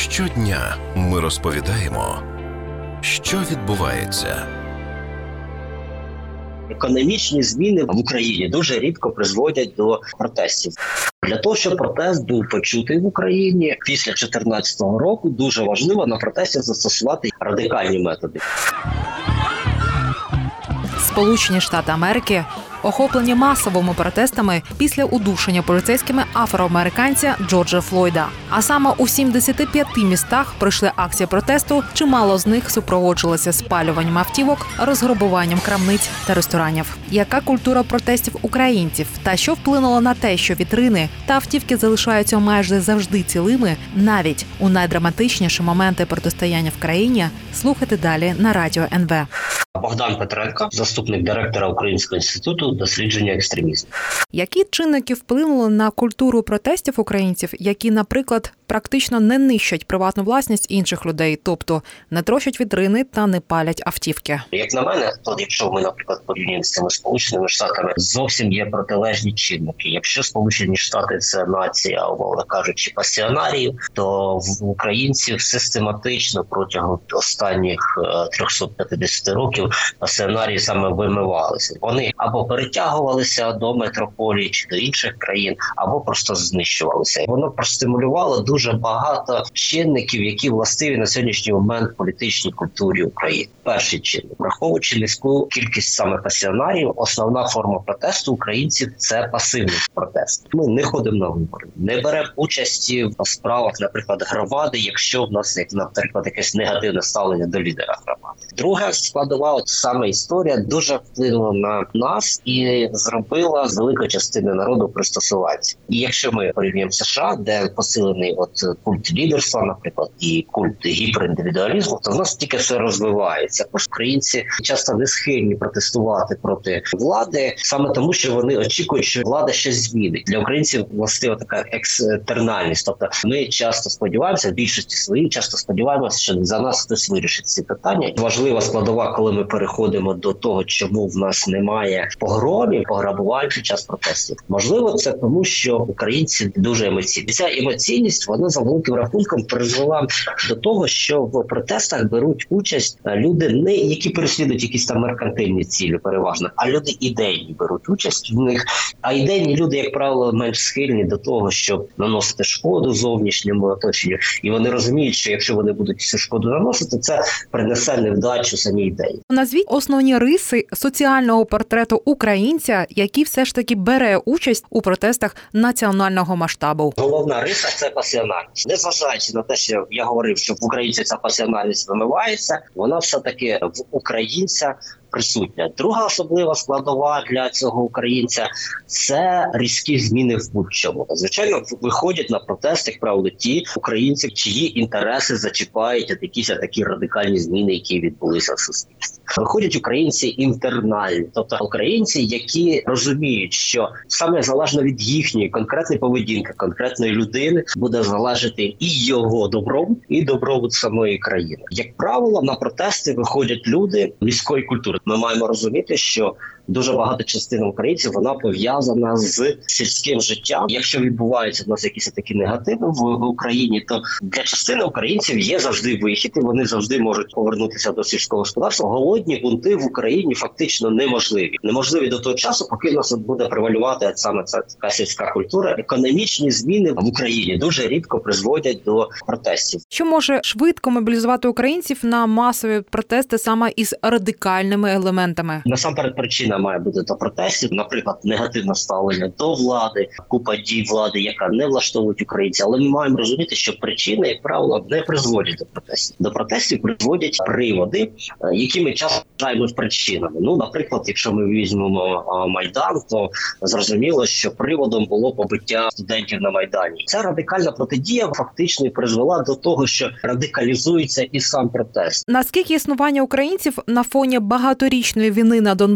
Щодня ми розповідаємо, що відбувається. Економічні зміни в Україні дуже рідко призводять до протестів. Для того, щоб протест був почутий в Україні після 2014 року, дуже важливо на протесті застосувати радикальні методи. Сполучені Штати Америки охоплені масовими протестами після удушення поліцейськими афроамериканця Джорджа Флойда. А саме у 75 містах пройшли акції протесту, чимало з них супроводжувалися спалюванням автівок, розграбуванням крамниць та ресторанів. Яка культура протестів українців та що вплинуло на те, що вітрини та автівки залишаються майже завжди цілими, навіть у найдраматичніші моменти протистояння в країні, слухайте далі на Радіо НВ. Богдан Петренко, заступник директора Українського інституту дослідження екстремізму. Які чинники вплинули на культуру протестів українців, які, наприклад, практично не нищать приватну власність інших людей, тобто не трощать вітрини та не палять автівки? Як на мене, то якщо ми, наприклад, порівнюємо з цими Сполученими Штатами, зовсім є протилежні чинники. Якщо Сполучені Штати – це нація, умовно кажучи, пасіонарів, то в українців систематично протягом останніх 350 років пасіонарії саме вимивалися. Вони або перетягувалися до метрополії чи до інших країн, або просто знищувалися. Воно простимулювало дуже багато чинників, які властиві на сьогоднішній момент політичній культурі України. Перший чинник. Враховуючи низьку кількість саме пасіонарів, основна форма протесту українців – це пасивний протест. Ми не ходимо на вибори, не беремо участі в справах, наприклад, громади, якщо в нас, наприклад, якесь негативне ставлення до лідера громади. Друга складова, саме історія, дуже вплинула на нас і зробила з великої частини народу пристосуватися. І якщо ми порівнюємо США, де посилений культ лідерства, наприклад, і культ гіперіндивідуалізму, то в нас тільки все розвивається. Українці часто не схильні протестувати проти влади, саме тому, що вони очікують, що влада щось змінить. Для українців властива така екстернальність. Тобто ми часто сподіваємося, в більшості своїй часто сподіваємося, що за нас хтось вирішить ці питання. Важлива складова, коли ми переходимо до того, чому в нас немає погромів, пограбувань під час протестів. Можливо, це тому, що українці дуже емоційні. Ця емоційність, вона за великим рахунком призвела до того, що в протестах беруть участь люди, не які переслідують якісь там меркантильні цілі переважно, а люди ідейні беруть участь в них. А ідейні люди, як правило, менш схильні до того, щоб наносити шкоду зовнішньому оточенню. І вони розуміють, що якщо вони будуть цю шкоду наносити, це принесе невдачу самій ідеї. Назвіть основні риси соціального портрету українця, який все ж таки бере участь у протестах національного масштабу. Головна риса – це пасіонарність. Незважаючи на те, що я говорив, що в українця ця пасіонарність вимивається, вона все-таки в українця присутня. Друга особлива складова для цього українця – це різкі зміни в будь-чому. Звичайно, виходять на протести, як правило, ті українці, чиї інтереси зачіпають якісь такі радикальні зміни, які відбулися в суспільстві. Виходять українці інтернальні, тобто українці, які розуміють, що саме залежно від їхньої конкретної поведінки, конкретної людини, буде залежати і його добробут, і добробут самої країни. Як правило, на протести виходять люди міської культури. Ми маємо розуміти, що дуже багато частина українців, вона пов'язана з сільським життям. Якщо відбуваються в нас якісь такі негативи в Україні, то для частини українців є завжди вихід, і вони завжди можуть повернутися до сільського господарства. Голодні бунти в Україні фактично неможливі. Неможливі до того часу, поки в нас буде превалювати саме ця така сільська культура. Економічні зміни в Україні дуже рідко призводять до протестів. Що може швидко мобілізувати українців на масові протести саме із радикальними елементами? Насамперед причина має бути до протестів, наприклад, негативне ставлення до влади, купа дій влади, яка не влаштовують українців. Але ми маємо розуміти, що причини, як правило, не призводять до протестів. До протестів призводять приводи, які ми часто вважаємо причинами. Ну, наприклад, якщо ми візьмемо Майдан, то зрозуміло, що приводом було побиття студентів на Майдані. Ця радикальна протидія фактично призвела до того, що радикалізується і сам протест. Наскільки існування українців на фоні багаторічної війни на Донбасі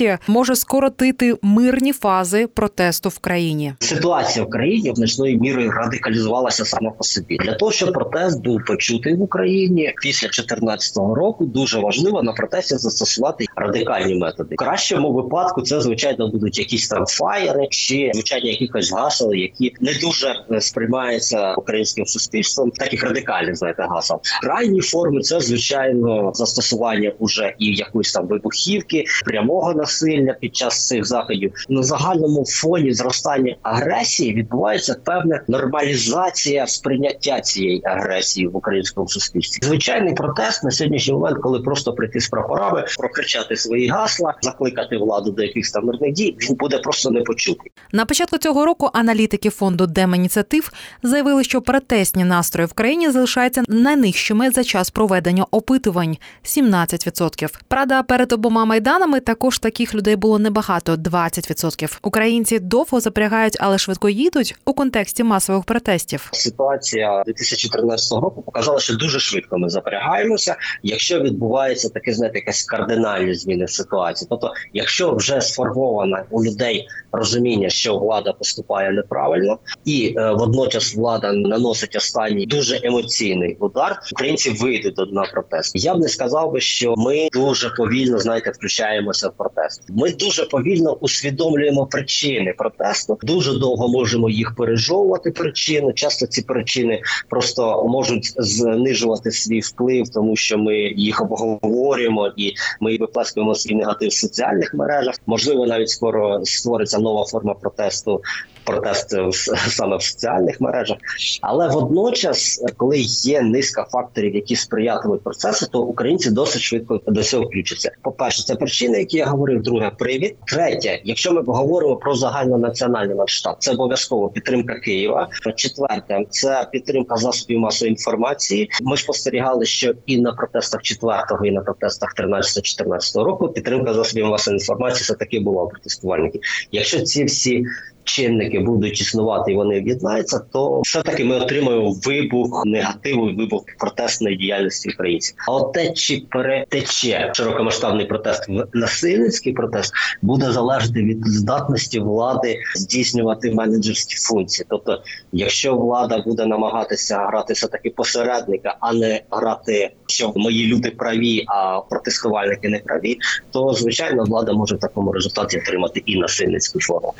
історія може скоротити мирні фази протесту в країні? Ситуація в країні значною мірою радикалізувалася сама по собі. Для того, щоб протест був почутий в Україні після 2014 року, дуже важливо на протесті застосувати радикальні методи. В кращому випадку це, звичайно, будуть якісь там фаєри чи, звичайно, якісь гасла, які не дуже сприймаються українським суспільством, таких радикальних, знаєте, гасел. Крайні форми – це, звичайно, застосування уже і якоїсь там вибухівки, прямого насилля під час цих заходів. На загальному фоні зростання агресії відбувається певна нормалізація сприйняття цієї агресії в українському суспільстві. Звичайний протест на сьогоднішній момент, коли просто прийти з прапорами, прокричати свої гасла, закликати владу до якихось там мирних дій, він буде просто не почутий. На початку цього року аналітики фонду Демініціатив заявили, що протестні настрої в країні залишаються найнижчими за час проведення опитувань – 17%. Правда, перед обома майданами також таких людей було небагато – 20%. Українці довго запрягають, але швидко їдуть у контексті масових протестів. Ситуація 2013 року показала, що дуже швидко ми запрягаємося, якщо відбувається таке, знаєте, якась кардинальні зміни в ситуації. Тобто, якщо вже сформовано у людей розуміння, що влада поступає неправильно, і водночас влада наносить останній дуже емоційний удар, українці вийдуть на протест. Я б не сказав би, що ми дуже повільно, знаєте, включаємося в протест. Ми дуже повільно усвідомлюємо причини протесту, дуже довго можемо їх пережовувати причини. Часто ці причини просто можуть знижувати свій вплив, тому що ми їх обговорюємо і ми виплескуємо свій негатив в соціальних мережах. Можливо, навіть скоро створиться нова форма протесту, протест саме в соціальних мережах. Але водночас, коли є низка факторів, які сприятимуть процесу, то українці досить швидко до цього включаться. По-перше, це причини, які я говорив. Друге, привід. Третє, якщо ми говоримо про загальнонаціональний масштаб, це обов'язково підтримка Києва. Четверте, це підтримка засобів масової інформації. Ми спостерігали, що і на протестах 4-го, і на протестах 13-14 року підтримка засобів масової інформації все-таки була у протестувальників. Якщо ці всі чинники будуть існувати і вони об'єднаються, то все-таки ми отримаємо вибух негативу, вибух протестної діяльності українців. А от те, чи перетече широкомасштабний протест в насильницький протест, буде залежати від здатності влади здійснювати менеджерські функції. Тобто, якщо влада буде намагатися грати все-таки посередника, а не грати, що мої люди праві, а протестувальники не праві, то, звичайно, влада може в такому результаті отримати і насильницьку форму.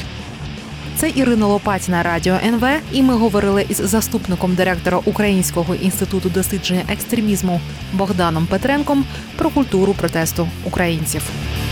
Це Ірина Лопатіна, Радіо НВ, і ми говорили із заступником директора Українського інституту дослідження екстремізму Богданом Петренком про культуру протесту українців.